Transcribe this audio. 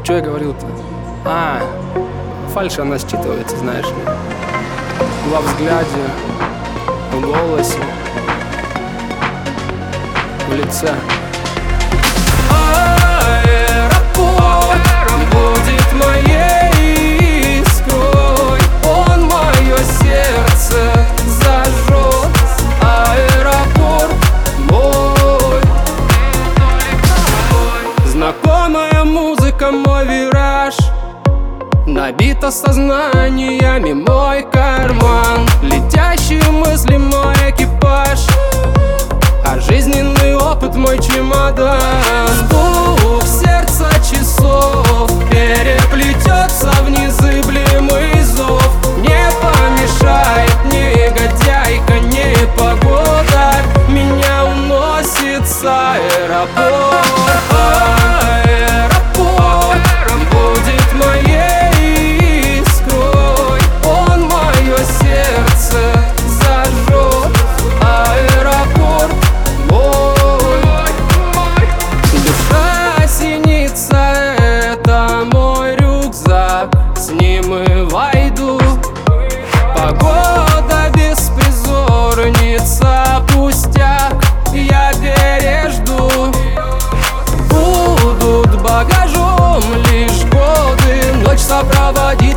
Что я говорил-то? Фальшь, она считывается, знаешь ли. Во взгляде, в голосе, в лице. Аэропорт будет моей искрой, он мое сердце зажжет. Аэропорт мой. Знакомая музыка, мой вираж, набито сознаниями мой карман. Летящие мысли, мой экипаж, а жизненный опыт мой чемодан. Стук сердца часов переплетется в незыблемый зов. Не помешает негодяйка, непогода, меня уносит с аэропорта. Аэропорт будет моей искрой, он мое сердце зажжет. Аэропорт мой. Душа синица, это мой рюкзак, с ним и войду. Погода беспризорница, пустяк, я пережду. Будут багажом лишь годы, ночь сопроводит